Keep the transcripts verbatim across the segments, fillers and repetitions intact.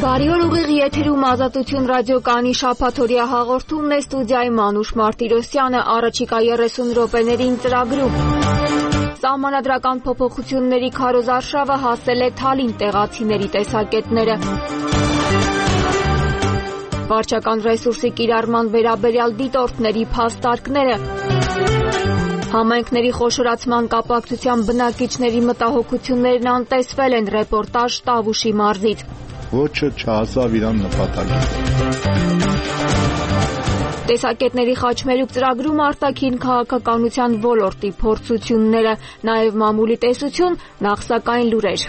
Բարի օր, ուղիղ եթերում Ազատություն ռադիոկայանի շաբաթօրյա հաղորդումն է, ստուդիայի Մանուշ Մարտիրոսյանը, առաջիկա երեսուն րոպեներին ծրագրում։ Սահմանադրական փոփոխությունների քարոզարշավը հասել է Թալին, տեղացիների տեսակետները։ Վարչական ռեսուրսի կիրառման վերաբերյալ դիտորդների փաստարկները։ Համայնքների խոշորացման կապակցությամբ բնակիչների մտահոգություններն անտեսվել են, ռեպորտաժ Տավուշի մարզից։ Ոչը չհասավ իրան նպատակին։ Տեսակետների խաչմերուկ ծրագրում արտաքին քաղաքականության ոլորտի փորձությունները, նաև մամուլի տեսություն, նախ սակայն լուրեր։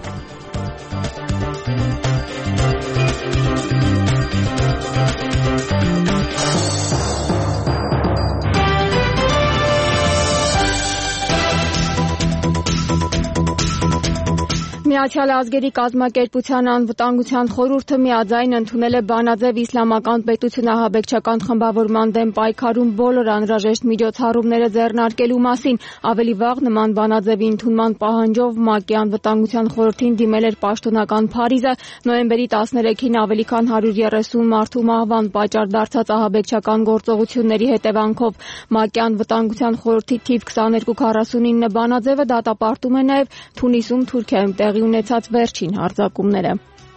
Միացյալ Ազգերի կազմակերպության անվտանգության խորհուրդը միաձայն ընդունել է բանաձև Իսլամական պետություն ահաբեկչական խմբավորման դեմ պայքարում բոլոր անհրաժեշտ միջոցառումները ձեռնարկելու մասին։ Ավելի վաղ նման բանաձևի ընդունման պահանջով ՄԱԿ-ի անվտանգության խորհրդին դիմել էր պաշտոնական Փարիզը։ Նոյեմբերի տասներեքին ավելի քան հարյուր երեսուն մարդու մահվան պատճառ դարձած ահաբեկչական գործողությունների հետևանքով ՄԱԿ-ի անվտանգության խորհրդի թիվ քսաներկու քառասունինը բանաձևը դատապարտում է նաև Թունիսում, Թուրքիայում տեղի ունեցած վերջին հարձակումները։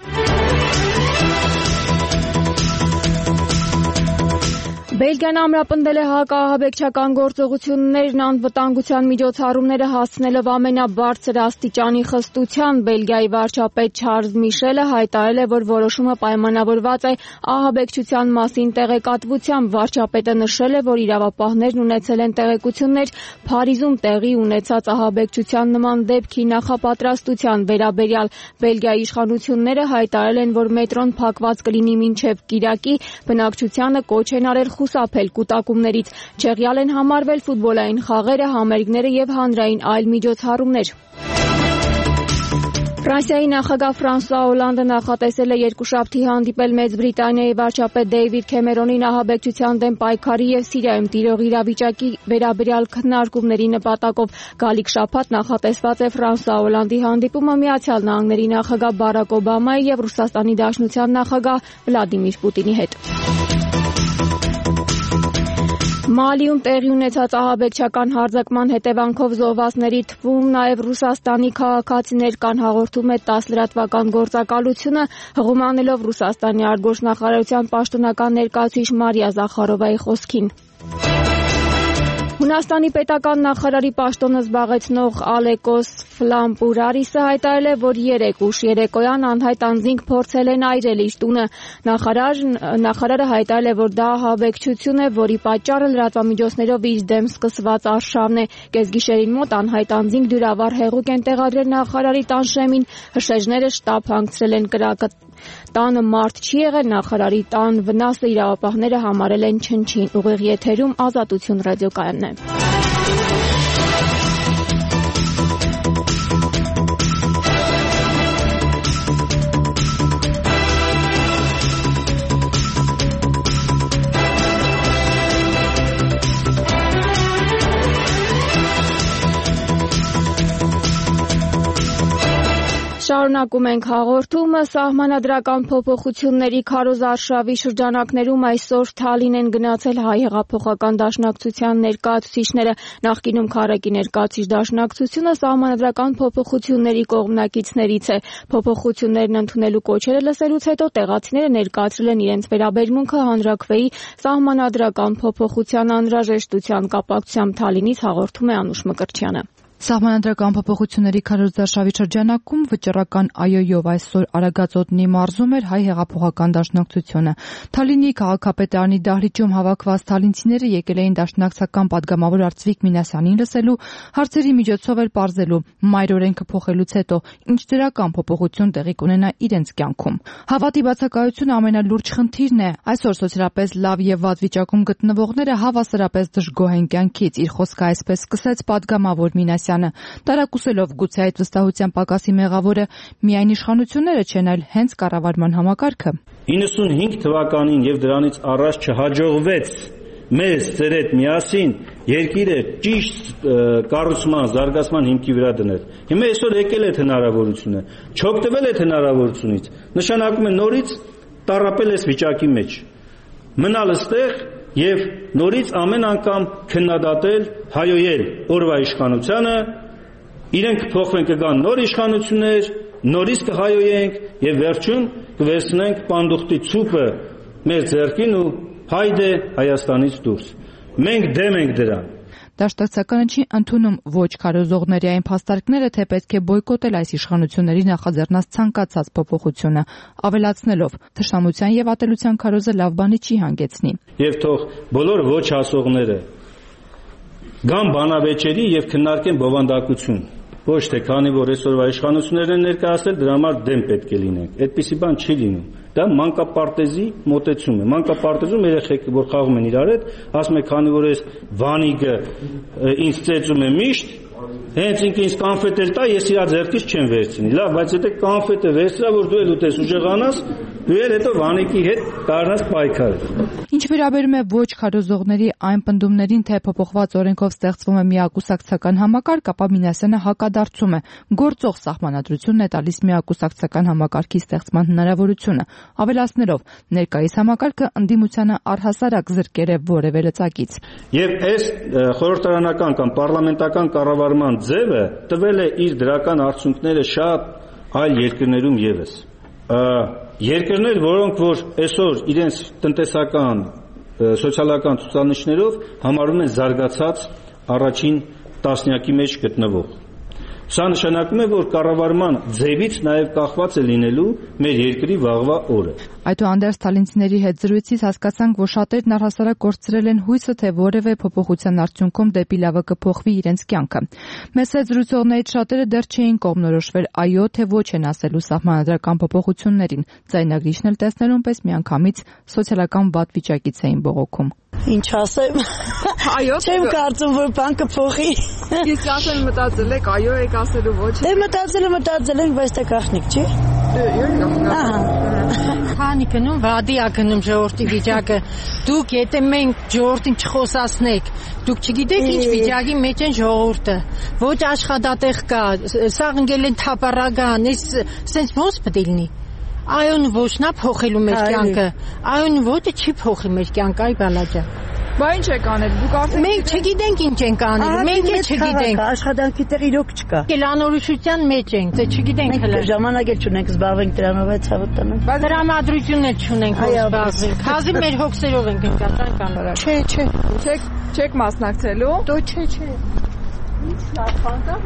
Բելգիան ամրապնդել է հակաահաբեկչական գործողություններն անվտանգության միջոցառումները հասցնելով ամենաբարձր աստիճանի խստության։ Բելգիայի վարչապետ Չարլզ Միշելը հայտարարել է, որ որոշումը պայմանավորված է ահաբեկչության մասին տեղեկատվությամբ։ Վարչապետը նշել է, որ իրավապահներն ունեցել են տեղեկություններ Փարիզում տեղի ունեցած ահաբեկչության նման դեպքի նախապատրաստության վերաբերյալ։ Բելգիայի իշխանությունները հայտարարել են, որ մետրոն փակված կլինի մինչև կիրակի, բնակչությանը կոչ են արել խուսափել կուտակումներից։ Չեղյալ են համարվել ֆուտբոլային խաղերը, համերգները եւ հանրային այլ միջոցառումներ։ Ֆրանսիայի նախագահ Ֆրանսուଆ Օլանդը նախատեսել է երկուշաբթի հանդիպել Մեծ Բրիտանիայի վարչապետ Դեյվիդ Քեմերոնին ահաբեկչության դեմ պայքարի եւ Սիրիայում տիրող իրավիճակի վերաբերյալ քննարկումների նպատակով։ Գալիք շաբաթ նախատեսված է Ֆրանսուଆ Օլանդի հանդիպումը Միացյալ Նահանգների նախագահ Բարակ Օբամայի եւ Ռուսաստանի Դաշնության նախագահ Վլադիմիր Պուտինի հետ։ Մալիում տեղի ունեցած ահաբեկչական հարձակման հետևանքով զոհվածների թվում նաև Ռուսաստանի քաղաքացիներ կան, հաղորդում է տաս լրատվական գործակալությունը, հղումանելով Ռուսաստանի արտգործնախարարության պաշտոնական ներկայացուցիչ Մարիա Զախարովայի խոսքին։ Հունաստանի պետական նախարարի պաշտոնը զբաղեցնող Ալեկոս Ֆլամպուրարիսը հայտարարել է, որ երեկ ուշ երեկոյան անհայտ անձինք փորձել են այրել իր տունը։ Նախարար, նախարարը հայտարարել է, որ դա ահաբեկչություն է, որի պատճառը լրատվամիջոցներով իր դեմ սկսված արշավն է։ Կեսգիշերին մոտ անհայտ անձինք դյուրավառ հեղուկ են տեղադրել նախարարի տան շեմին, հրշեջները շտապ հանգցրել են կրակը։ Տանը մարդ չի եղել, նախարարի տան վնասը իրավապահները համարել են չնչին։ Ուղիղ եթերում Ազատություն ռադիոկայանն է։ Շարունակում ենք հաղորդումը։ Սահմանադրական փոփոխությունների քարոզարշավի շրջանակներում այսօր Թալին են գնացել Հայ հեղափոխական դաշնակցության ներկայացուցիչները։ Նախկինում Քարեկի ներկայացուցիչ դաշնակցությունը սահմանադրական փոփոխությունների կողմնակիցներից է։ Փոփոխություններն ընդունելու կոչերը լսելուց հետո տեղացիները ներկայացրել են իրենց վերաբերմունքը հանրաքվեի սահմանադրական փոփոխության անհրաժեշտության կապակցությամբ Թալինից, հաղորդում է Անուշ Մկրտչյանը։ Սահմանադրական փոփոխությունների քարոզարշավի շրջանակում վճռական այոյով այսօր Արագածոտնի մարզում էր Հայ հեղափոխական դաշնակցությունը։ Թալինի քաղաքապետարանի դահլիճում հավաքված թալինցիները եկել էին դաշնակցական падգամավոր Արծվիկ Մինասյանին լսելու, հարցերի միջոցով էլ պարզելու մայր օրենքը փոխելուց հետո ինչ դրական փոփոխություն տեղի կունենա իրենց կյանքում։ Հավատի բացակայությունը ամենալուրջ խնդիրն է։ Այսօր սոցիալապես լավ եւ վատ վիճակում գտնվողները հավասարապես դժգոհ են կյանքից։ Իր խոսքը այսպես սկսեց падգամավոր Մինասյանը։ Տարակուսելով գուցե այդ վստահության պակասի մեղավորը միայն իշխանությունները չեն, այլ հենց կառավարման համակարգը։ իննսունհինգ թվականին եւ դրանից առաջ չհաջողվեց մեզ ձեր հետ միասին երկիրը ճիշտ կառուցման, զարգացման հիմքի վրա դնել։ Հիմա այսօր եկել է հնարավորությունը, չօգտվել է հնարավորությունից, նշանակում է նորից տառապել այս վիճակի մեջ, մնալ այստեղ եւ նորից ամեն անգամ քննադատել, հայոյել օրվա իշխանությանը, իրենք կփոխվեն, կգան նոր իշխանություններ, նորից կհայոյենք եւ վերջում կվերցնենք պանդուխտի ցուպը մեր ձեռքին ու հայդե Հայաստանից դուրս։ Մենք դեմ ենք դրան։ Դաշնակցականը չի ընդունում ոչ քարոզողների այն փաստարկները, թե պետք է բոյկոտել այս իշխանությունների նախաձեռնած ցանկացած փոփոխությունը, ավելացնելով թշնամության եւ ատելության քարոզը լավ բանի չի հանգեցնի։ Եվ թող բոլոր ոչ հասողները գան բանավեճերի եւ քննարկեն բովանդակություն։ Ոչ թե քանի որ այսօրվա իշխանություններն են ներկայացել, դրա համար դեմ պետք է լինենք։ Այդպիսի բան չի լինում։ Դա մանկապարտեզի մոտեցում է։ Մանկապարտեզում երեխեք, որ խաղում են իրար հետ, ասում է, քանի որ այս Վանիկը ինձ ծեծում է միշտ, հենց ինքը ինձ կանֆետ էլ տա, ես իր ձեռքից չեմ վերցնի։ Լավ, բայց եթե կանֆետը վերցրա, որ դու էլ ուտես ուժեղանաս, դու էլ հետո Վանիկի հետ կառնաս պայքար։ Ինչ վերաբերում է ոչ քարոզողների այն պնդումներին, թե փոփոխված օրենքով ստեղծվում է միակուսակցական համակարգ, ապա Մինասյանը հակադարձում է. գործող սահմանադրությունն է տալիս միակուսակցական համակարգի ստեղծման հնարավորությունը, ավելացնելով ներկայիս համակարգը ընդդիմությանը առհասարակ զրկեր է որևէ լծակից։ Եվ այս խորհրդարանական կամ պարլամենտական կառավարման ձևը տվել է իր դրական արդյունքները շատ այլ երկրներում ևս։ Երկրներ, որոնք որ այսօր իրենց տնտեսական, սոցիալական ցուցանիշներով համարում են զարգացած առաջին տասնյակի մեջ գտնվող։ Սա նշանակում է, որ կառավարման ձևից նաև կախված է լինելու մեր երկրի վաղվա օրը։ Այդուհանդերձ թալինցիների հետ զրույցից հասկացանք, որ շատերն առհասարակ կորցրել են հույսը, թե որևէ փոփոխության արդյունքում դեպի լավը կփոխվի իրենց կյանքը։ Մեզ հետ զրուցողներից շատերը դեռ չէին կողմնորոշվել այո թե ոչ են ասելու սահմանադրական փոփոխություններին, ձայնագրիչն էլ տեսնելուն պես միանգամից սոցիալական վատ վիճակից էին բողոքում։ Ինչ ասեմ։ Այո, չեմ կարծում, որ բան կփոխի։ Իսկ ասել մտածել եք, այո եք ասելու ոչ։ Դե մտածելը մտածել ենք, բայց դա գախնիկ չի։ Քանի գնում վադի ա գնում ժողովրդի վիճակը, դուք եթե մենք ժողովրդին չխոսացնենք, դուք չգիտեք ինչ վիճակի մեջ են ժողովուրդը, ոչ աշխատատեղ կա, սաղ ընկել են թափառական, այս սենց ոնց պետք է լինի։ Այոն ոչնա փոխելու մեր կյանքը, այոն ոչը չի փոխի մեր կյանքը, այ բալաջա։ Բա ինչ եք անել, դուք արդեն մենք չգիտենք ինչ ենք անել, մենք էլ չգիտենք։ Աշխատանքի տեղ իրոք չկա։ Կելանորոշության մեջ ենք, դե չգիտենք հələ։ Ժամանակ էլ չունենք զբաղվենք դրանով, այդ ցավը տանենք։ Բայց դրամատրություն էլ չունենք որ զբաղվենք։ Հազիվ մեր հոգսերով ենք ընկած, այն կան։ Չէ, չէ։ Չեք չեք մասնակցելու։ Դու չէ, չէ։ Ինչ լավ բան կա,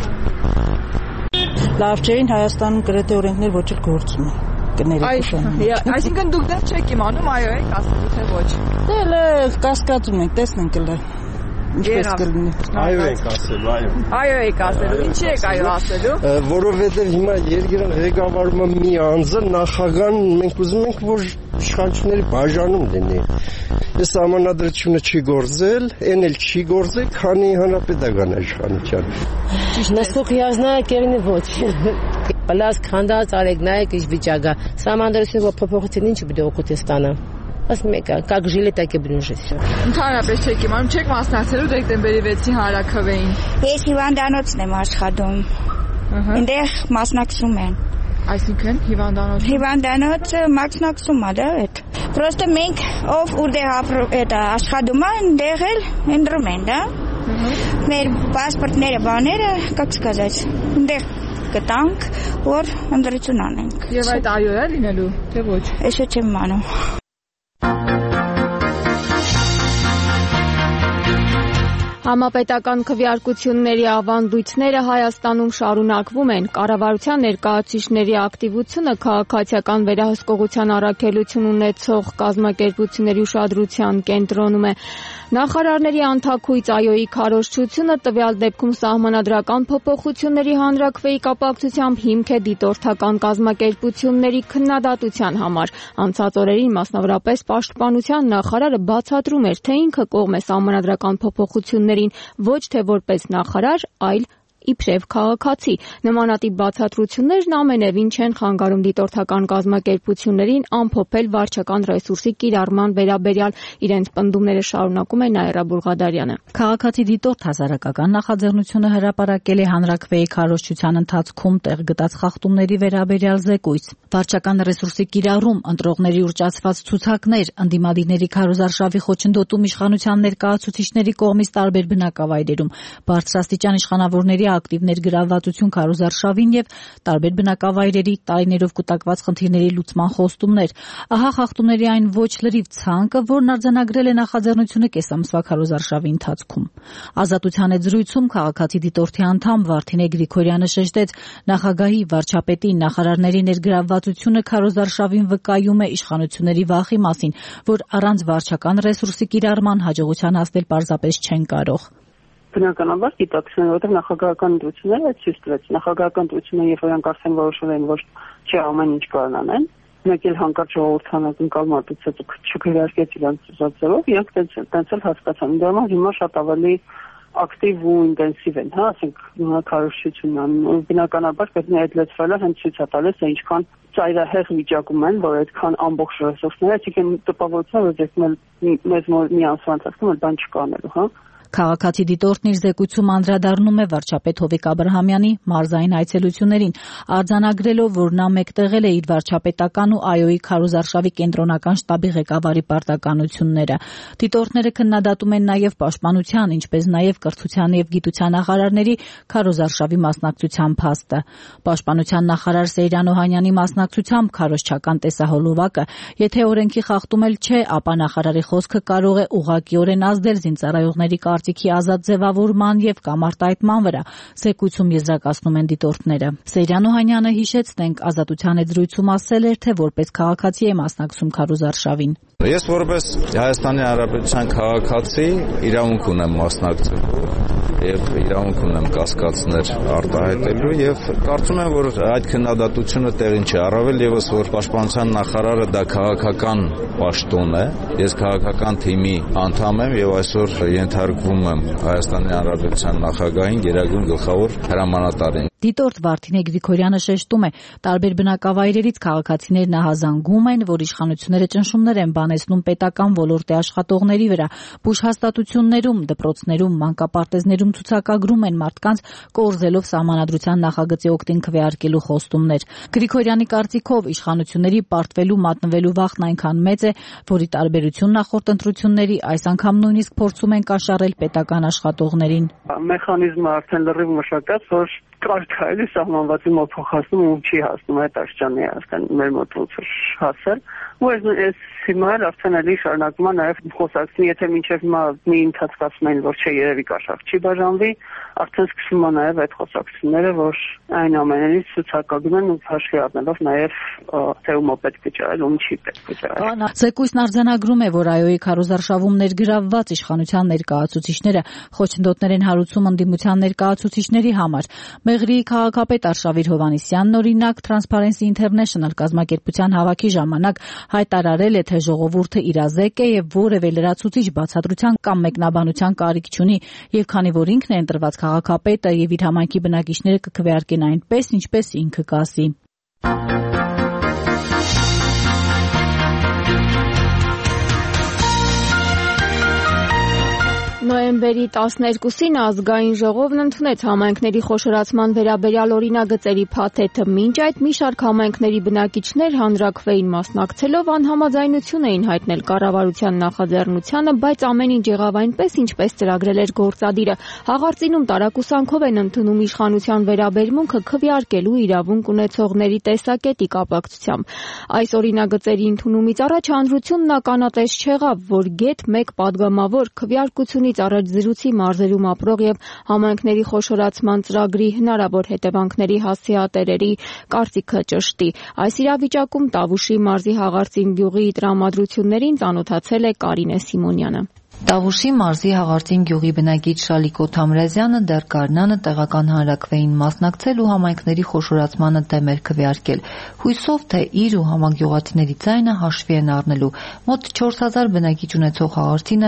լավ չէին Հայաստանում գրեթե օրենքներ ոչ էլ գործում են։ Այսինքն դուք դեռ չեք իմանում այո եք ասելու թե ոչ։ Դե լը կասկածում ենք, տեսնենք լը։ Ինչպես կլինի։ Այո եք ասելու, այո։ Այո եք ասելու, ինչի եք այո ասելու։ Որովհետև հիմա երկիրը ղեկավարում է մի անձը, նախագահան, մենք ուզում ենք, որ իշխանությունների բաժանում լինի։ Այս համանadrությունը չի գործել, այն էլ չի գործել, քանի հանրապետական իշխանության։ Насколько я знаю, կերնի ոչ։ Բլաս քանդած արեք նայեք ինչ վիճակա։ Համանadrությունը փոփոխություն ինչ պետք է օգուտ ստանա։ Ասում եք, как жили, так и будем жить։ Ընդհանրապես չեք իմանում, չեք մասնակցելու դեկտեմբերի վեցի հանրաքվեին։ Ես հիվանդանոցն եմ աշխատում։ Այնտեղ մասնակցում են։ Այսինքն հիվանդանոց։ Հիվանդանոցը մասնակցում է, դա այդ։ Պրոստը մենք ով ուտեղ այդ աշխատում են, այնտեղ էլ ընտրում են, դա։ Մեր паспортները, բաները, как сказать, այնտեղ կտանք, որ ընտրություն անենք։ Եվ այդ այո է լինելու, թե ոչ։ Ես չեմ իմանում։ Համապետական քվեարկությունների ավանդույթները Հայաստանում շարունակվում են։ Կառավարության ներկայացուցիչների ակտիվությունը քաղաքացիական վերահսկողության առաքելություն ունեցող կազմակերպությունների ուշադրության կենտրոնում է։ Նախարարների անթաքույց այոյի քարոզչությունը տվյալ դեպքում սահմանադրական փոփոխությունների հանրաքվեի կապակցությամբ հիմք է դիտորդական կազմակերպությունների քննադատության համար։ Անցած օրերին մասնավորապես պաշտպանության նախարարը բացատրում էր, թե ինքը կողմ է սահմանադրական փոփոխություններին ոչ թե որպես նախարար, այլ իբրև քաղաքացի։ Նմանատիպ բացատրություններն ամենևին չեն խանգարում դիտորդական կազմակերպություններին ամփոփել վարչական ռեսուրսի կիրառման վերաբերյալ իրենց պնդումները, շարունակում է Նաիրա Բուլղադարյանը։ Քաղաքացի դիտորդ հասարակական նախաձեռնությունը հրապարակել է հանրաքվեի քարոզչության ընթացքում տեղ գտած խախտումների վերաբերյալ զեկույց։ Վարչական ռեսուրսի կիրառում, ընտրողների ուռճացված ցուցակներ, ընդդիմադիրների քարոզարշավի խոչընդոտում իշխանության ներկայացուցիչների կողմից տարբեր բնակավայրերում, բարձրաստիճան իշխանավորների ակտիվ ներգրավվածություն քարոզարշավին եւ տարբեր բնակավայրերի տարիներով կուտակված խնդիրների լուծման խոստումներ։ Ահա խախտումների այն ոչ լրիվ ցանկը, որն արձանագրել է նախաձեռնությունը կեսամսվա քարոզարշավի ընթացքում։ Ազատության հետ զրույցում քաղաքացի դիտորդի անդամ Վարդինե Գրիգորյանը շեշտեց, նախագահի, վարչապետի, նախարարների ներգրավվածությունը քարոզարշավին վկայում է իշխանությունների վախի մասին, որ առանց վարչական ռեսուրսի կիրառման հաջողության հասնել պարզապես չեն կարող։ Բնականաբար գիտակցում, որովհետև նախագահական ընտրությունները այդ ցույց տվեց։ Նախագահական ընտրությունները, երբ որ արդեն որոշել են, որ չի ամեն ինչ կարող անեն, մեկ էլ հանկարծ ժողովրդանական կազմակերպած չքվեարկեց իրանց ծածկելով, իրանք տենց էլ հասկացան։ Դա հիմա շատ ավելի ակտիվ ու ինտենսիվ են, հա, ասենք քարոզչությունն, բնականաբար պետք է այդ լեցվելը հենց ցույց է տալիս, թե ինչքան ծայրահեղ վիճակում են, որ այդքան ամբողջ ռեսուրսները, այսինքն տպավորություն, որ դες մեզ մի ամսվա ընթացքում էլ բան չկանելու, հա։ Քաղաքացի դիտորդն իր զեկույցում անդրադառնում է վարչապետ Հովիկ Աբրահամյանի մարզային այցելություններին, արձանագրելով, որ նա մեկտեղել է իր վարչապետական ու ԱՅՈ-ի քարոզարշավի կենտրոնական շտաբի ղեկավարի պարտականությունները։ Դիտորդները քննադատում են նաև պաշտպանության, ինչպես նաև կրթության եւ գիտության նախարարների քարոզարշավի մասնակցության փաստը։ Պաշտպանության նախարար Սեյրան Օհանյանի մասնակցությամբ քարոզչական տեսահոլովակը, եթե օրենքի խախտում էլ չէ, ապա նախարարի խոսքը կարող է ուղղակիորեն ազդել զինծառայողների կարծիքի ազատ ձևավորման եւ կամ արտահայտման վրա, զեկույցում եզրակացնում են դիտորդները։ Սեյրան Օհանյանը հիշեցնենք ազատության հետ զրույցում ասել էր, թե որպես քաղաքացի է մասնակցում քարոզարշավին։ Ես որպես Հայաստանի Հանրապետության քաղաքացի իրավունք ունեմ մասնակցելու եւ իրավունք ունեմ կասկածներ արտահայտելու եւ կարծում եմ, որ այդ քննադատությունը տեղին չի, առավել եւս որ պաշտպանության նախարարը դա քաղաքական պաշտոն է։ Ես քաղաքական թիմի անդամ եմ եւ այսօր ենթարկվում եմ Հայաստանի Հանրապետության նախագահին, գերագույն գլխավոր հրամանատարին։ Դիտորդ Վարդինե Գրիգորյանը շեշտում է, տարբեր բնակավայրերից քաղաքացիներն ահազանգում են, որ իշխանությունները ճնշումներ են բանեցնում պետական ոլորտի աշխատողների վրա, բուժհաստատություններում, դպրոցներում, մանկապարտեզներում ցուցակագրում են մարդկանց, կորզելով սահմանադրության նախագծի օգտին քվեարկելու խոստումներ։ Գրիգորյանի կարծիքով իշխանությունների պարտվելու մատնվելու վախն այնքան մեծ է, որի տարբերություն նախորդ ընտրությունների այս անգամ նույնիսկ փորձում են կաշառել պետական աշխատողներին։ Մեխանիզմը արդեն լրիվ մշակած, որ կարծայելի սահմանվածի մոտ փոխանցում ու չի հասնում այդ աշխարհի արդեն մեր մոտ ոնց հասել ու այս հիմա արդեն էլի շարունակում է նաև խոսակցի, եթե մինչև հիմա մի ընթացկացում են, որ չէ երևի կաշառք չի բաժանվի, արդեն սկսում է նաև այդ խոսակցությունները, որ այն ամենից ցուցակագրում են ու հաշվի առնելով նաև թե ում պետք է ճարել, ում չի պետք է ճարել։ Զեկույցն արձանագրում է, որ ԱՅՈ-ի քարոզարշավում ներգրավված իշխանության ներկայացուցիչները խոչընդոտներ են հարուցում ընդդիմության ներկայացուցիչների համար։ Մեղրիի քաղաքապետ Արշավիր Հովհաննիսյանն օրինակ Transparency International կազմակերպության հավաքի ժամանակ հայտարարել է, թե ժողովուրդը իրազեկ է եւ որևէ լրացուցիչ բացատրության կամ մեկնաբանության կարիք չունի, եւ քանի որ ինքն է ընտրված քաղաքապետը եւ իր համայնքի բնակիչները կքվեարկեն այնպես, ինչպես ինքը կասի։ Նոյեմբերի տասներկուսին ազգային ժողովն ընդունեց համայնքների խոշորացման վերաբերյալ օրինագծերի փաթեթը։ Մինչ այդ մի շարք համայնքների բնակիչներ հանրաքվեին մասնակցելով անհամաձայնություն էին հայտնել կառավարության նախաձեռնությանը, բայց ամեն ինչ եղավ այնպես, ինչպես ծրագրել էր գործադիրը։ Հաղարծինում տարակուսանքով են ընդունում իշխանության վերաբերմունքը քվեարկելու իրավունք ունեցողների տեսակետի կապակցությամբ։ Այս օրինագծերի ընդունումից առաջ հանրությունն ականատես չեղավ, որ գեթ մեկ падգամավոր քվեարկությունից առաջ զրույցի մարզերում ապրող եւ համայնքների խոշորացման ծրագրի հնարավոր հետևանքների հասցեատերերի կարծիքը ճշտի։ Այս իրավիճակում Տավուշի մարզի Հաղարծին գյուղի տրամադրություններին ծանոթացել է Կարինե Սիմոնյանը։ Տավուշի մարզի Հաղարծին գյուղի բնակիչ Շալիկո Թամրազյանը դեռ գարնանը տեղական հանրաքվեին մասնակցել ու համայնքների խոշորացմանը դեմ էր քվեարկել, հույսով թե իր ու համագյուղացիների ձայնը հաշվի են առնելու։ Մոտ չորս հազար բնակիչ ունեցող Հաղարծինը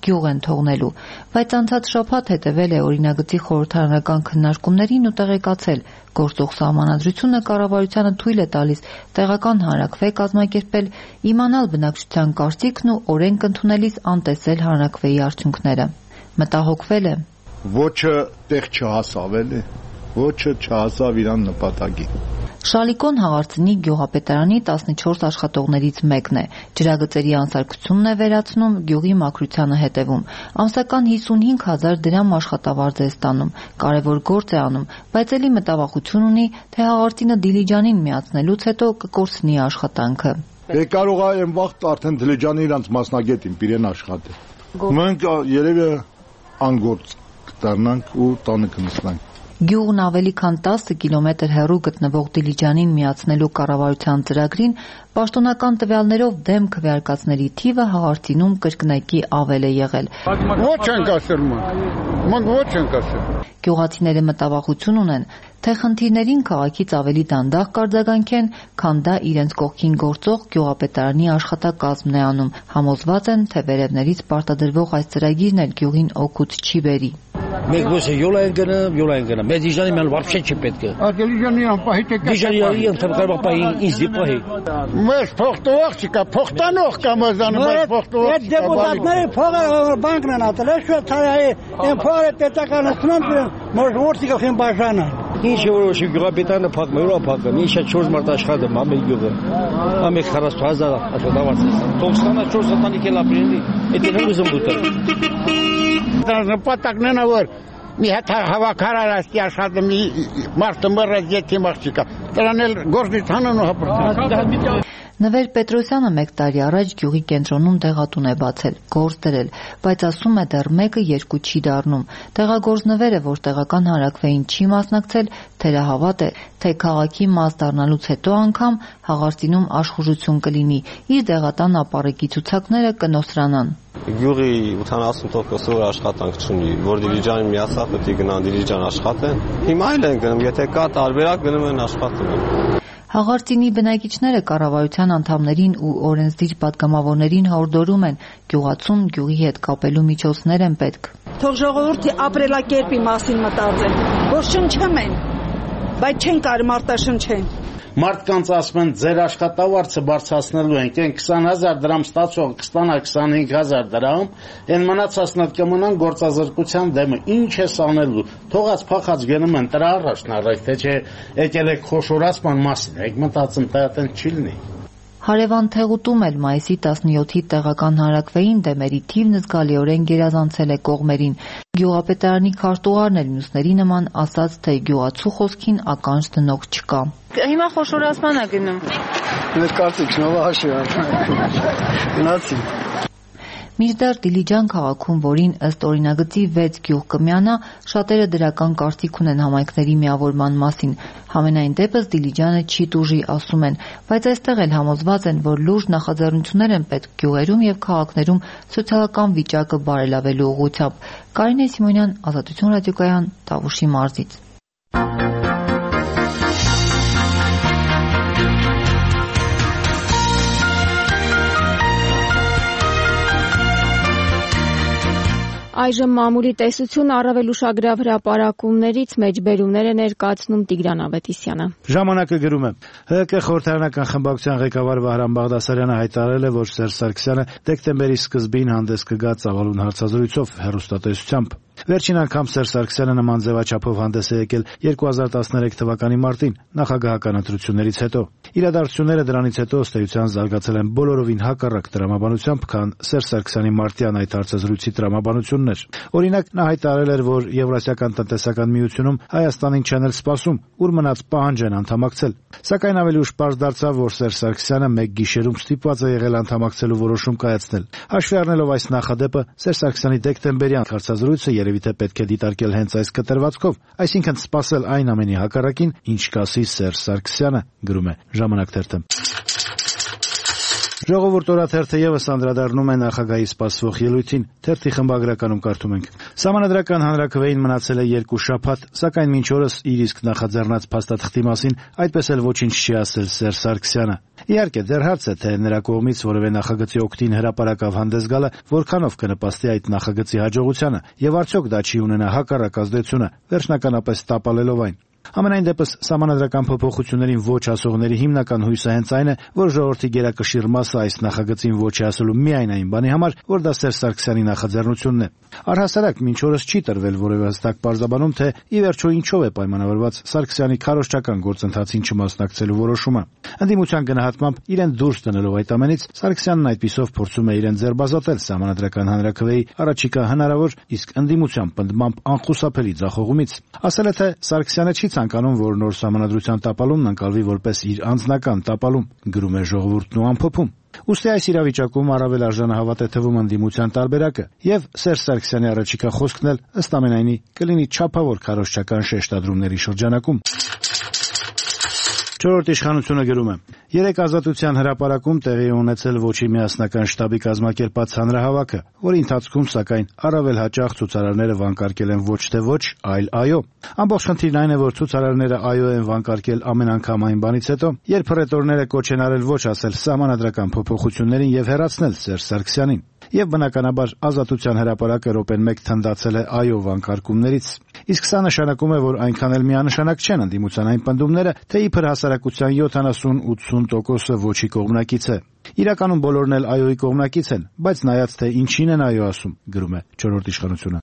գյուղ են թողնելու, բայց անցած շաբաթ հետևել է օրինագծի խորհրդարանական քննարկումներին ու տեղեկացել, գործող սահմանադրությունը կառավարությանը թույլ է տալիս տեղական հանրաքվե կազմակերպել, իմանալ բնակչության կարծիքն ու օրենք ընդունելիս անտեսել հանրաքվեի արդյունքները։ Մտահոգվել է. Ոչը տեղ չհասավել է, ոչը չհասավ իրան նպատակին։ Շալիկոն Հաղարծնի գյուղապետարանի տասնչորս աշխատողներից մեկն է, ջրագծերի անսարքությունն է վերացնում, գյուղի մաքրությանը հետևում, ամսական հիսունհինգ հազար դրամ աշխատավարձ է ստանում, կարևոր գործ է անում, բայց էլի մտավախություն ունի, թե Հաղարծինը Դիլիջանին միացնելուց հետո կկորցնի աշխատանքը։ Դե կարող է այն վաղ արդեն Դիլիջանի իրանց մասնագետին իրեն աշխատել։ Մենք երևի անգործ կդառնանք ու տանը կնստանք։ Գյուղն ավելի քան տասը կիլոմետր հեռու գտնվող Դիլիջանին միացնելու կառավարության ծրագրին պաշտոնական տվյալներով դեմ քվեարկածների թիվը Հաղարծինում կրկնակի ավել է եղել։ Ոչ ենք ասել մենք, ոչ ենք ասել։ Գյուղացիները մտավախություն ունեն, թե խնդիրներին քաղաքից ավելի դանդաղ կարձագանքեն, քան դա իրենց կողքին գործող գյուղապետարանի աշխատակազմն է անում, համոզված են, թե վերևներից պարտադրվող այս ծրագիրն էլ գյուղին օգուտ չի բերի։ Մենք ոչ յոլա են գնում, յոլա են գնում։ Մեր Դիլիջանի մեն вообще չի պետք է։ Դիլիջանի անպահի թե կա։ Դիլիջանի անթերբար պահի ինձ դիպահի։ Մեր փոխտող չկա, փոխտանող կա մազանը, մեր փոխտող։ Այդ դեպուտատները փողը բանկն են ատել, շո թարայի, այն փողը պետականությունն մոտ որտի կողին բաժանը։ Ինչ որոշի գյուղապետարանը փակում, յոլա փակում, ինչա չորս մարդ աշխատում, ամեն գյուղը։ Ամեն քառասուն հազար աշխատավարձ է։ Թողստանը չորս ընտանիք էլ ապրելի, այդ էլ ուզում դուտը։ Դա նպատակն է որ մի հատ հավաքարար ասի աշխատում մարդը մռած եթե մաղջիկա։ Դրան էլ գործից հանուն ու հապրտ։ Նվեր Պետրոսյանը մեկ տարի առաջ գյուղի կենտրոնում տեղատուն է բացել, գործ դրել, բայց ասում է դեռ մեկը երկու չի դառնում։ Տեղագործնվերը, որ տեղական հանրաքվեին չի մասնակցել, թերահավատ է, թե քաղաքի մաս դառնալուց հետո անգամ Հաղարծինում աշխուժություն կլինի, իր դեղատան ապառիկի ցուցակները կնոսրանան։ Գյուղի ութանասուն տոկոսը աշխատանք չունի, որ Դիլիջանի միացավ պետք է գնան Դիլիջան աշխատեն։ Հիմա էլ են գնում, եթե կա տարբերակ գնում են աշխատում են։ Հաղարծինի բնակիչները կառավարության անդամներին ու օրենսդիր պատգամավորներին հորդորում են գյուղացուն գյուղի հետ կապելու միջոցներ են պետք։ Թող ժողովրդի ապրելակերպի մասին մտածեն, որ շնչեն, բայց չեն կարող արտաշնչեն։ Մարդկանց ասում են ձեր աշխատավարձը բարձրացնելու ենք, այն քսան հազար դրամ ստացող կստանա քսանհինգ հազար դրամ, այն մնացածն էլ կմնան գործազրկության դեմը։ Ինչ ես անելու։ Թողած փախած գնում են դրա առաջն առաջ, թե չէ եկել եք խոշորացման մասին, եք մտածում թե այդեն չի լինի։ Հարևան Թեղուտում էլ մայիսի տասնյոթի տեղական հանրաքվեին դեմերի թիվն զգալիորեն գերազանցել է կողմերին։ Գյուղապետարանի քարտուղարն էլ մյուսների նման ասաց, թե գյուղացու խոսքին ականջ դնող չկա։ Հիմա խոշորացման է գնում։ Մեր կարծիքն ով հաշի գնացի։ Մինչդեռ Դիլիջան քաղաքում, որին ըստ օրինագծի վեց գյուղ կմիանա, շատերը դրական կարծիք ունեն համայնքների միավորման մասին։ Համենայն դեպս Դիլիջանը չի տուժի, ասում են, բայց այստեղ էլ համոզված են, որ լուրջ նախաձեռնություններ են պետք գյուղերում եւ քաղաքներում սոցիալական վիճակը բարելավելու ուղղությամբ։ Կարինե Սիմոնյան, Ազատություն ռադիոկայան, Տավուշի մարզից։ Այժմ մամուլի տեսություն առավել ուշագրավ հրապարակումներից մեջբերումներ է ներկայացնում Տիգրան Ավետիսյանը։ Ժամանակը գրում է. ՀԿ խորհրդարանական խմբակցության ղեկավար Վահրամ Բաղդասարյանը հայտարարել է, որ Սերժ Սարգսյանը դեկտեմբերի սկզբին հանդես կգա ծավալուն հարցազրույցով հեռուստատեսությամբ։ Վերջին անգամ Սերժ Սարգսյանը նման ձևաչափով հանդես է եկել երկու հազար տասներեք թվականի մարտին նախագահական ընտրություններից հետո։ Իրադարձությունները դրանից հետո ըստ էության զարգացել են բոլորովին հակառակ տրամաբանությամբ, քան Սերժ Սարգսյանի մարտյան այդ հարցազրույցի տրամաբանությունն էր։ Օրինակ, նա հայտարարել էր, որ Եվրասիական տնտեսական միությունում Հայաստանին չեն էլ սպասում, ուր մնաց պահանջ են անդամակցել։ Սակայն ավելի ուշ պարզ դարձավ, որ Սերժ Սարգսյանը մեկ գիշերում ստիպված է եղել անդամակցելու որոշում կայացնել։ Հաշվի առնելով այս նախադեպը, Սերժ Սարգսյանի դեկտեմբերյան հարցազրույցը երևի թե պետք է դիտարկել հենց այս կտրվածքով, այսինքն սպասել այն ամենի հակառակին, ինչ կասի Սերժ Սարգսյանը, գրում է Ժամանակ թերթը։ Ժողովուրդ օրաթերթը եւս անդրադառնում է նախագահի սպասվող ելույթին։ Թերթի խմբագրականում կարդում ենք. Սահմանադրական հանրաքվեին մնացել է երկու շաբաթ, սակայն մինչ օրս իր իսկ նախաձեռնած փաստաթղթի մասին այդպես էլ ոչինչ չի ասել Սերժ Սարգսյանը։ Իհարկե, դեռ հարց է, թե նրա կողմից որևէ նախագծի օգտին հրապարակավ հանդես գալը որքանով կնպաստի այդ նախագծի հաջողությանը, եւ արդյոք դա չի ունենա հակառակ ազդեցությունը, վերջնականապես տապալելով այն։ Համենայն դեպս սահմանադրական փոփոխություններին ոչ ասողների հիմնական հույսը հենց այն է, որ ժողովրդի գերակշիռ մասը այս նախագծին ոչ է ասելու միայն այն բանի համար, որ դա Սերժ Սարգսյանի նախաձեռնությունն է։ Առհասարակ մինչ օրս չի տրվել որևէ հստակ պարզաբանում, թե ի վերջո ինչով է պայմանավորված Սարգսյանի քարոզչական գործընթացին չմասնակցելու որոշումը։ Ընդդիմության գնահատմամբ իրեն դուրս տնելով այդ ամենից, Սարգսյանն այդպիսով փորձում է իրեն ձերբազատել սահմանադրական հանրաքվեի առաջիկա հնարավոր, իսկ ընդդիմության պնդմամբ անխուսափելի ձախողումից։ Ասել է, թե Սարգսյանը չի ցանկանում, որ նոր սահմանադրության տապալումն ընկալվի որպես իր անձնական տապալում, գրում է Ժողովուրդն ու ամփոփում։ Ուստի այս իրավիճակում առավել արժանահավատ է թվում ընդդիմության տարբերակը, եւ Սերժ Սարգսյանի առաջիկա խոսքն էլ ըստ ամենայնի կլինի չափավոր քարոզչական շեշտադրումների շրջանակում։ Չորրորդ իշխանությունը գրում է. Երեք Ազատության հրապարակում տեղի է ունեցել ոչի միասնական շտաբի կազմակերպած հանրահավաքը, որի ընթացքում սակայն առավել հաճախ ցուցարարները վանկարկել են ոչ թե ոչ, այլ այո։ Ամբողջ խնդիրն այն է, որ ցուցարարները այո են վանկարկել ամեն անգամ այն բանից հետո, երբ հռետորները կոչ են արել ոչ ասել սահմանադրական փոփոխություններին եւ հեռացնել Սերժ Սարգսյանին։ Եվ բնականաբար Ազատության հրապարակը րոպեն մեկ թնդացել է այո վանկարկումներից։ Իսկ սա նշանակում է, որ այնքան էլ միանշանակ չեն ընդդիմության այն պնդումները, թե իբր հասարակության յոթանասուն-ութսուն տոկոսը ոչի կողմնակից է։ Իրականում բոլորն էլ այոյի կողմնակից են, բայց նայած թե ինչին են այո ասում, գրում է չորրորդ իշխանությունը։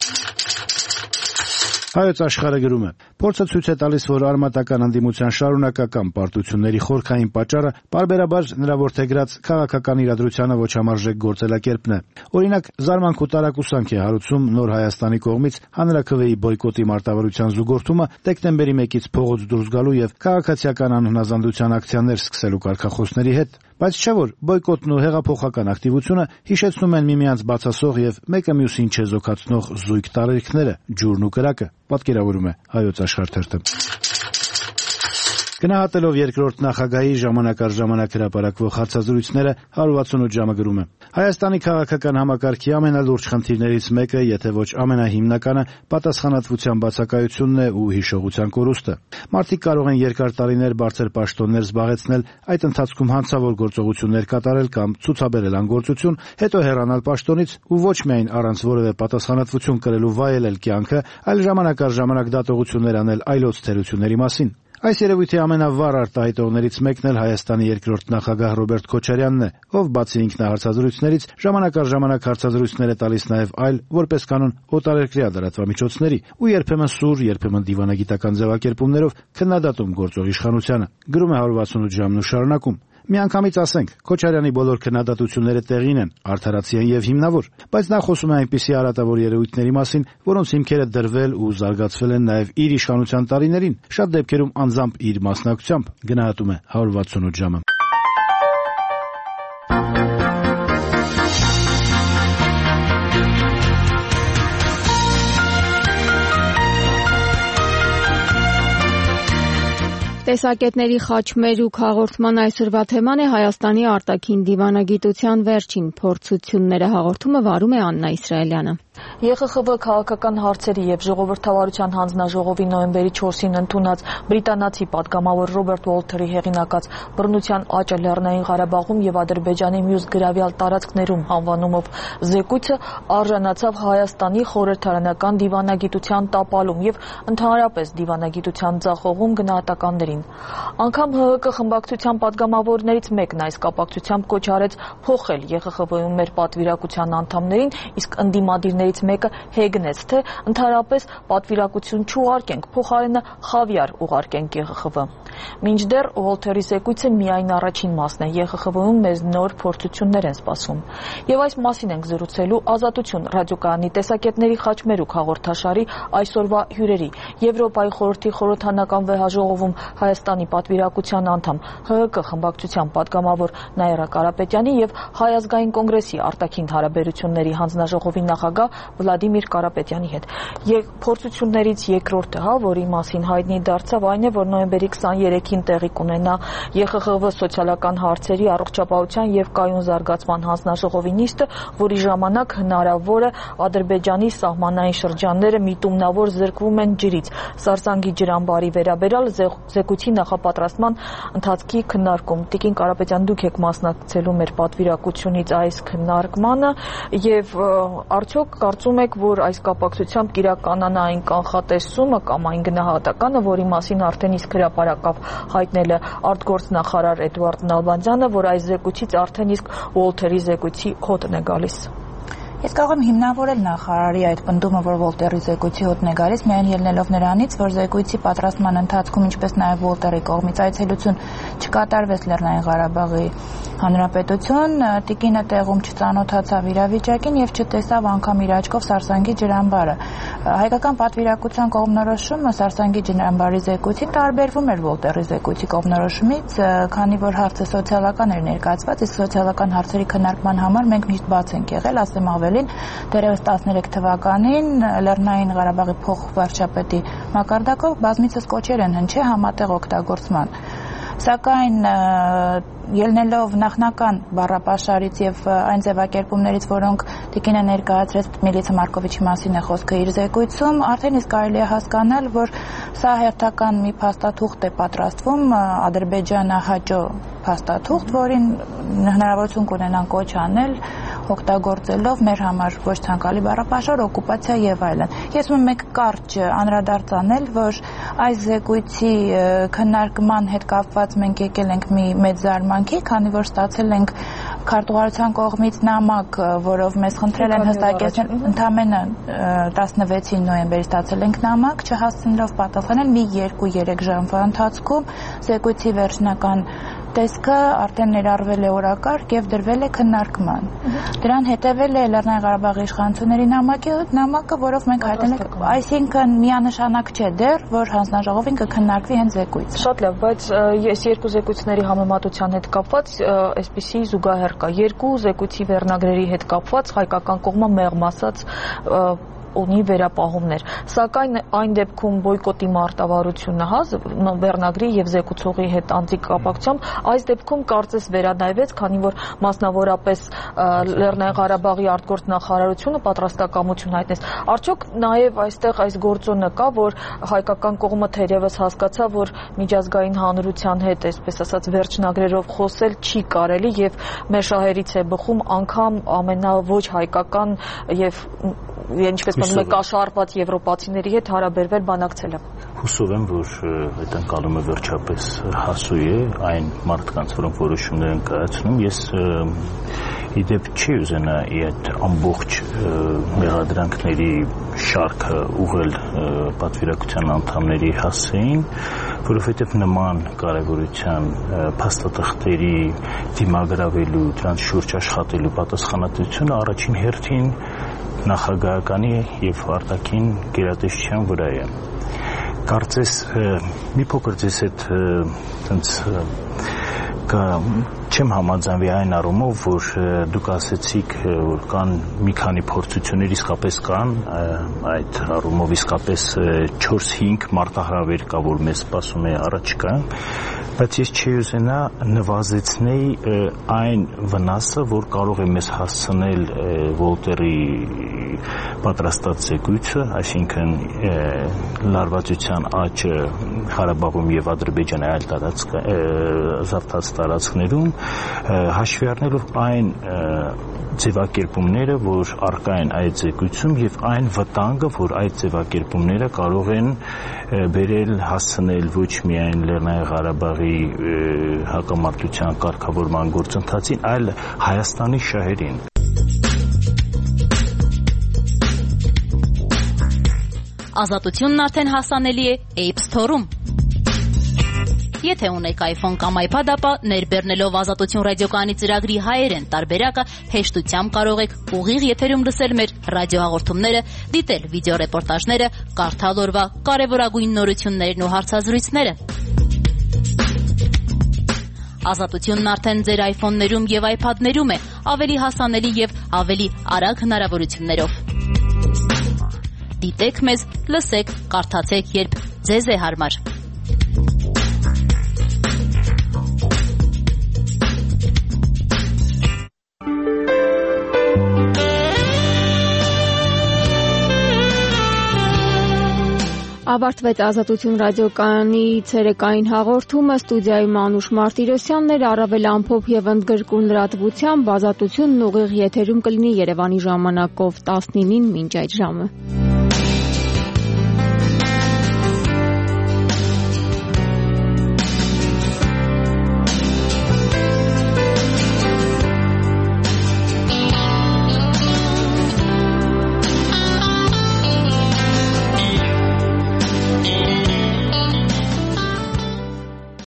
Հայոց աշխարհը գրում է. Փորձը ցույց է տալիս, որ արմատական ընդդիմության շարունակական պարտությունների խորքային պատճառը պարբերաբար նրա որդեգրած քաղաքական իրադրությանը ոչ համարժեք գործելակերպն է։ Օրինակ, զարմանք ու տարակուսանք է հարուցում Նոր Հայաստանի կողմից հանրաքվեի բոյկոտի մարտավարության զուգորդումը դեկտեմբերի մեկից փողոց դուրս գալու եւ քաղաքացիական անհնազանդության ակցիաներ սկսելու կարգախոսների հետ։ Բայց չէ՞ որ բոյկոտն ու հեղափոխական ակտիվությունը հիշեցնում են միմյանց բացասող եւ մեկը մյուսին չեզոքացնող զույգ տարերքները, ջուրն ու կրակը, պատկերավորում է Հայոց աշխարհ թերթը։ Գնահատելով երկրորդ նախագահի ժամանակ առ ժամանակ հրապարակվող հարցազրույցները հարյուր վաթսունութ ժամը գրում է. Հայաստանի քաղաքական համակարգի ամենալուրջ խնդիրներից մեկը, եթե ոչ ամենահիմնականը, պատասխանատվության բացակայությունն է ու հիշողության կորուստը։ Մարդիկ կարող են երկար տարիներ բարձր պաշտոններ զբաղեցնել, այդ ընթացքում հանցավոր գործողություններ կատարել կամ ցուցաբերել անգործություն, հետո հեռանալ պաշտոնից ու ոչ միայն առանց որևէ պատասխանատվություն կրելու վայելել կյանքը, այլ ժամանակ առ ժամանակ դատողություններ անել այլոց թերությունների մասին։ Այս երևույթի ամենավառ արտահայտողներից մեկն էլ Հայաստանի երկրորդ նախագահ Ռոբերտ Քոչարյանն է, ով բացի ինքնահարցազրույցներից ժամանակ առ ժամանակ հարցազրույցներ է տալիս նաև այլ, որպես կանոն, օտարերկրյա լրատվամիջոցների ու երբեմն սուր, երբեմն դիվանագիտական ձևակերպումներով քննադատում գործող իշխանությանը։ Գրում է հարյուր վաթսունութ ժամն ու շարունակում. Միանգամից ասենք, Քոչարյանի բոլոր քննադատությունները տեղին են, արդարացի են եւ հիմնավոր, բայց նա խոսում է այնպիսի արատավոր երևույթների մասին, որոնց հիմքերը դրվել ու զարգացվել են նաեւ իր իշխանության տարիներին, շատ դեպքերում անձամբ իր մասնակցությամբ, գնահատում է հարյուր վաթսունութ ժամը։ Տեսակետների խաչմերուկ հաղորդման այսօրվա թեման է Հայաստանի արտաքին դիվանագիտության վերջին փորձությունները հաղորդումը վարում է Աննա Իսրայելյանը։ Ե Խ Խ V քաղաքական հարցերի եւ ժողովրդավարության հանձնաժողովի նոյեմբերի չորսին ընդունած բրիտանացի պատգամավոր Ռոբերտ Ուոլթերի հեղինակած բռնության աճը Լեռնային Ղարաբաղում եւ Ադրբեջանի մյուս գրավյալ տարածքներում անվանումով զեկույցը արժանացավ Հայաստանի խորհրդարանական դիվանագիտության տապալում եւ ընդհանրապես դիվանագիտության ձախողում գնահատականներին։ Անգամ Հ Հ Կ խմբակցության պատգամավորներից մեկն այս կապակցությամբ կոչ արեց փոխել Ե Խ Խ V-ում մեր պատվիրակության անդամներին, իսկ ընդդիմադիրներից մեկը հեգնեց, թե ընդհանրապես պատվիրակություն չուղարկենք, փոխարենը խավիար ուղարկենք Ե Խ Խ V։ Մինչդեռ Ուոլթերի զեկույցը միայն առաջին մասն է, Ե Խ Խ V-ում մեզ նոր փորձություններ են սպասվում։ Եվ այս մասին ենք զրուցելու Ազատություն ռադիոկայանի տեսակետների խաչմերուկ հաղորդաշարի այսօրվա հյուրերի՝ Եվրոպայի խորհրդի խորհրդանական վեհաժողովում Հայաստանի պատվիրակության անդամ, Հ Հ Կ խմբակցության պատգամավոր Նաիրա Կարապետյանի եւ Հայ ազգային կոնգրեսի արտաքին հարաբերությունների հանձնաժողովի նախագահ Վլադիմիր Կարապետյանի հետ։ Եկ փորձություններից երկրորդը, հա, որի մասին հայտնի դարձավ, այն է, որ նոյեմբերի քսաներեքին տեղի կունենա Ե Խ Խ Վ սոցիալական հարցերի, առողջապահության եւ կայուն զարգացման հանձնաժողովի նիստը, որի ժամանակ հնարավոր է Ադրբեջանի սահմանային շրջանները միտումնավոր զրկվում են ջրից։ Սարսանգի ջրամբարի վերաբերյալ զեկույցի նախապատրաստման ընթացքի քննարկում։ Տիկին Կարապետյան, դուք եք մասնակցելու մեր պատվիրակությունից այս քննարկմանը եւ արդյոք կարծում եք, որ այս կապակցությամբ կիրականանա այն կանխատեսումը կամ այն գնահատականը, որի մասին արդեն իսկ հրապարակավ հայտնել է արտգործնախարար Էդուարդ Նալբանդյանը, որ այս զեկույցից արդեն իսկ Ուոլթերի զեկույցի հոտն է գալիս։ Ես կարող եմ հիմնավորել նախարարի այդ պնդումը, որ Ուոլթերի զեկույցի հոտն է գալիս, միայն ելնելով նրանից, որ զեկույցի պատրաստման ընթացքում, ինչպես նաև Ուոլթերի կողմից այցելություն չկատարվեց Լեռնային Ղարաբաղի Հանրապետություն, տիկինը տեղում չծանոթացավ իրավիճակին եւ չտեսավ անգամ իր աչքով Սարսանգի ջրամբարը։ Հայկական պատվիրակության կողմնորոշումը Սարսանգի ջրամբարի զեկույցին տարբերվում էր Ուոլթերի զեկույցի կողմնորոշումից, քանի որ հարցը սոցիալական էր ներկայացված, իսկ սոցիալական հարցերի քննարկման համար մենք միշտ բաց ենք եղել, ասեմ ավելին, դեռևս տասներեք թվականին Լեռնային Ղարաբաղի փոխվարչապետի մակարդակով բազմիցս կոչեր են հնչել համատեղ օգտագործման։ Սակայն ելնելով նախնական բառապաշարից եւ այն ձևակերպումներից, որոնք տիկինը ներկայացրեց Միլիցա Մարկովիչի մասին է խոսքը իր զեկույցում, արդեն իսկ կարելի է հասկանալ, որ սա հերթական մի փաստաթուղթ է պատրաստվում ադրբեջանահաճո փաստաթուղթ, որին հնարավորություն կունենան կոչ անել օգտագործելով մեր համար ոչ ցանկալի բառապաշար, օկուպացիա եւ այլն։ Ես ուզում եմ մեկ կարճ անդրադարձ անել, որ այս զեկույցի քննարկման հետ կապված մենք եկել ենք մի մեծ զարմանքի, քանի որ ստացել ենք քարտուղարության կողմից նամակ, որով մեզ խնդրել են հստակեցնել, ընդամենը տասնվեցին նոյեմբերի ստացել ենք նամակ, չհասցնելով պատասխանել մի երկու-երեք ժամվա ընթացքում զեկույցի վերջնական տեսքը արդեն ներառվել է օրակարգ եւ դրվել է քննարկման։ Դրան հետևել է Լեռնային Ղարաբաղի իշխանությունների նամակը, նամակը, որով մենք հայտնել ենք, այսինքն միանշանակ չէ դեռ, որ հանձնաժողովին կքննարկվի հենց զեկույցը։ Շատ լավ, բայց ես երկու զեկույցների համեմատության հետ կապված այսպիսի զուգահեռ կա։ Երկու զեկույցի վերնագրերի հետ կապված հայկական կողմը մեղմ ասած ունի վերապահումներ։ Սակայն այն դեպքում բոյկոտի մարտավարությունը, հա, վերնագրի եւ զեկուցողի հետ անձիկ կապակցությամբ, այս դեպքում կարծես վերադայվեց, քանի որ մասնավորապես Լեռնային Ղարաբաղի արտգործնախարարությունը պատրաստակամություն հայտնեց։ Արդյոք նաեւ այստեղ այս գործոնը կա, որ հայկական կողմը թերևս հասկացավ, որ միջազգային հանրության հետ, այսպես ասած, վերջնագրերով խոսել չի կարելի եւ մեր շահերից է բխում անգամ ամենաոչ հայկական եւ ինչպես մնում է կաշառված եվրոպացիների հետ հարաբերվել բանակցելը։ Հուսով եմ, որ այդ ընկալումը վերջապես հասու է այն մարդկանց, որոնք որոշումներ են կայացնում։ Ես իդեպ չի ուզենա այդ ամբողջ մեղադրանքների շարքը ուղղել պատվիրակության անդամների հասցեին, որովհետև նման կարևորության փաստաթղթերի դիմագրավելու, դրանց շուրջ աշխատելու պատասխանատվությունը առաջին հերթին նախագահականի եւ արտաքին գերատեսչության վրա է։ Կարծես մի փոքր ձեզ հետ տենց չեմ համաձայնվի այն առումով, որ դուք ասեցիք, որ կան մի քանի փորձություններ, իսկապես կան, այդ առումով իսկապես չորս-հինգ մարտահրավեր կա, որ մեզ սպասում է առաջիկայում, բայց ես չի ուզենա նվազեցնեի այն վնասը, որ կարող է մեզ հասցնել Ուոլթերի պատրաստած զեկույցը, այսինքն լարվածության աճը Ղարաբաղում եւ Ադրբեջանի այլ զավթած տարածքներում, հաշվի առնելով այն ձևակերպումները, որ առկա են այդ զեկույցում եւ այն վտանգը, որ այդ ձևակերպումները կարող են բերել հասցնել ոչ միայն Լեռնային Ղարաբաղի հակամարտության կարգավորման գործընթացին, այլ Հայաստանի շահերին։ Ազատությունն արդեն հասանելի է App Store-ում։ Եթե ունեք iPhone կամ iPad, ապա ներբեռնելով Ազատություն ռադիոկայանի ծրագրի հայերեն տարբերակը հեշտությամբ կարող եք ուղիղ եթերում լսել մեր ռադիոհաղորդումները, դիտել վիդեոռեպորտաժները, կարդալ օրվա կարևորագույն նորություններն ու հարցազրույցները։ Ազատությունն արդեն ձեր iPhone-ներում եւ iPad-ներում է, ավելի հասանելի եւ ավելի արագ հնարավորություններով։ Դիտեք մեզ, լսեք, կարդացեք, երբ ձեզ է հարմար։ Ավարտվեց Ազատություն ռադիոկայանի ցերեկային հաղորդումը, ստուդիայում Մանուշ Մարտիրոսյանն էր, առավել ամփոփ եւ ընդգրկուն լրատվությամբ Ազատությունն ուղիղ եթերում կլինի Երևանի ժամանակով տասնինին մինչ այդ ժամը։